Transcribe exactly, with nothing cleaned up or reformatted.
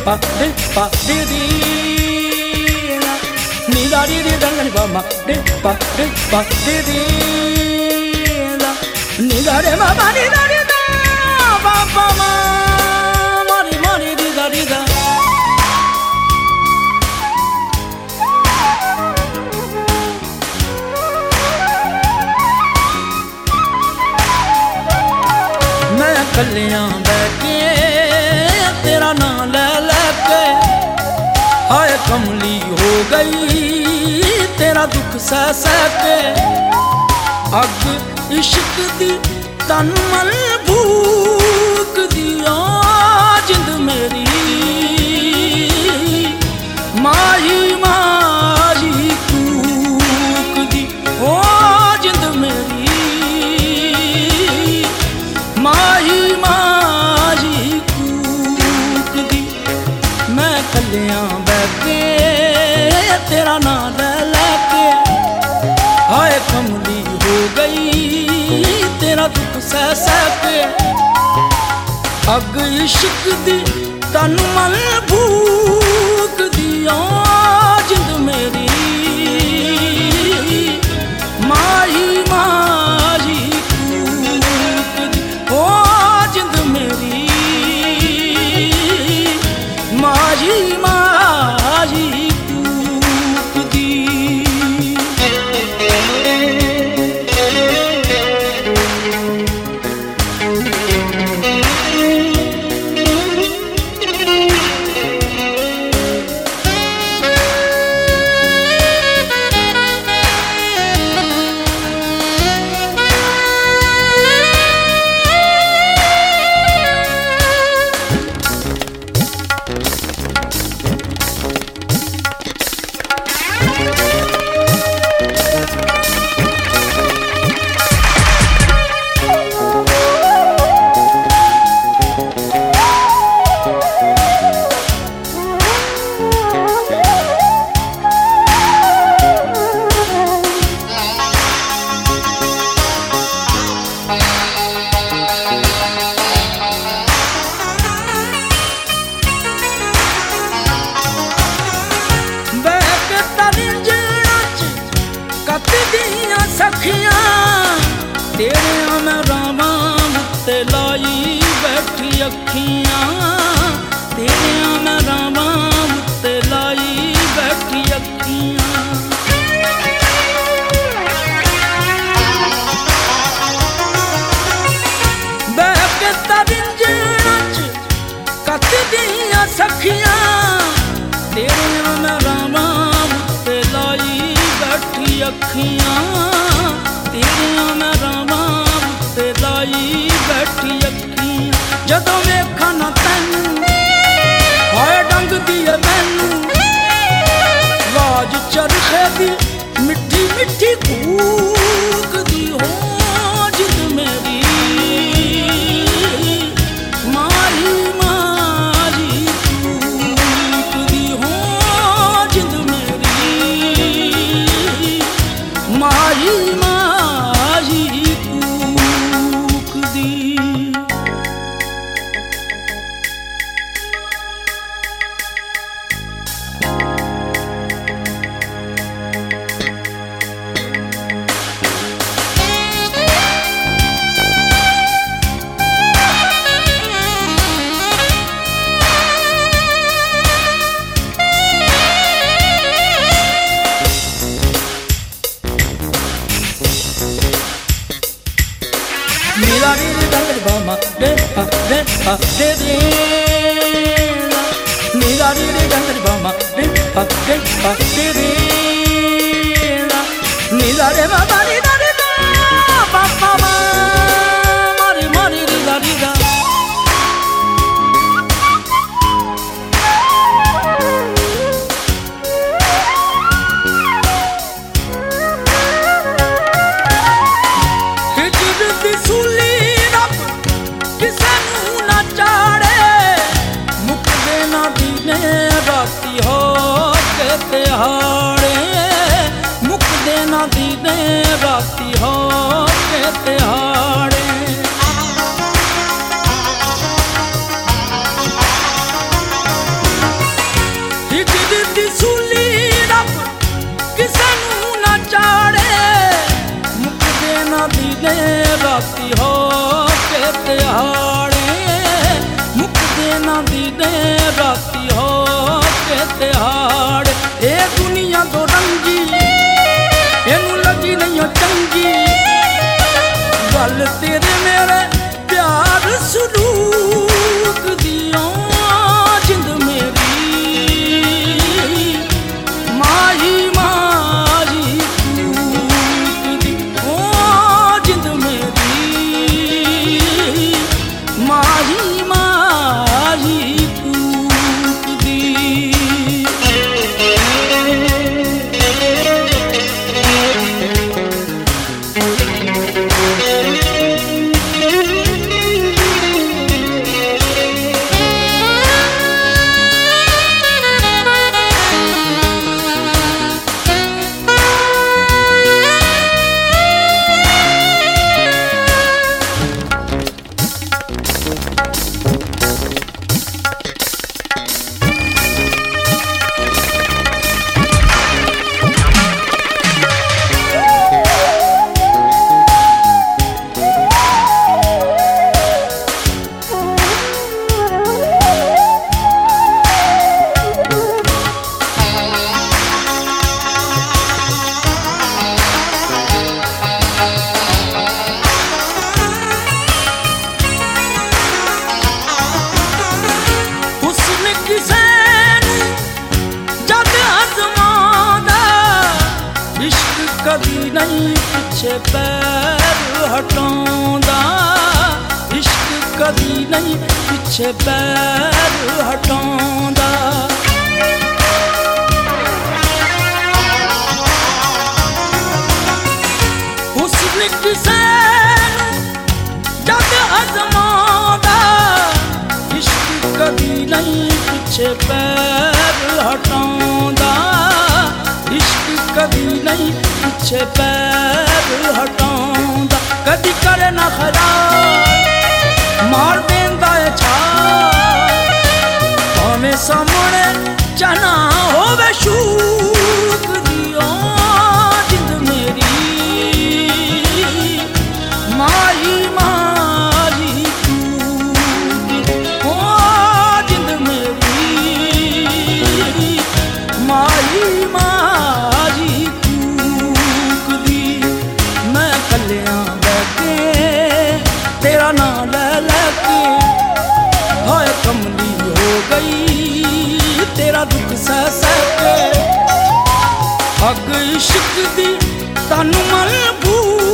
pa de pa de de la ni da di di da ni pa ma de pa de pa de de la ni da de ma pa di da di da pa pa ma ma di ma di di da di da मैं कलियां बैठे तेरा नाम ले लेके हाय कमली हो गई तेरा दुख सह सह के अग इश्क दी तन मन भूख दिया जिंद मेरी माही माही कूक दी ओ जिंद मेरी माही माही कूक दी मैं कलियां बैठे तेरा नाम ले लेके हाय कमली हो गई तेरा दुख सह सह के अग इश्क दी तन मन भूख दिया जिंद मेरी माही माही कूक दी ओ जिंद मेरी माही माही कूक दी सखियां तेरे मैं रामा मुत्ते लाई बैठी अखियां तेरे मैं रामा मुत्ते लाई बैठी अखियां बैठ तरिंजणा च कत दियां सखियां तेरे मैं रामा मुत्ते लाई बैठी अखियां तेरिया मैं रामा ते लाई बैठी अखियां जदों वेखां ना तैनू हाय डंगदी ऐ मैनू आवाज चरखे दी मिठी मिठी कूक दी हो जिंद मेरी माही माही कूक दी हो जिंद मेरी माही माही कूक दी नीला नीली डंगरी बामा दे पा दे पा दे दे ला नीला नीली डंगरी बामा दे पा दे पा दे दे ला नीला रे मा दा नी दा नी दा पा पा मा मारी मारी री दा नी दा राती हो के त्योहार राती हो के तिहाड़ ए दुनिया तो रंगी इनू लगी नहीं चंगी गल तेरे मेरे प्यार सलूक दिया जिंद मेरी माही माही कूक दी ओ जिंद मेरी माही माही कूक दी। कदी नहीं पिछे पैर हटाउंदा इश्क कदी नहीं पिछे पैर हटाउंदा हुस्न किसे जद अज़मांदा इश्क कदी नहीं पिछे पैर हटाउंदा इश्क कदी नहीं पिछे पैर हटाउंदा कदी करे ना खराब मार देंदा है छाल भावें सामने चना होवे शूक दियो जिंद मेरी माही माही कूक ओ जिंद मेरी माही माही तेरा नाम ले लेके हाय कमली हो गई तेरा दुख सह सह के अग इश्क दी तन मन भू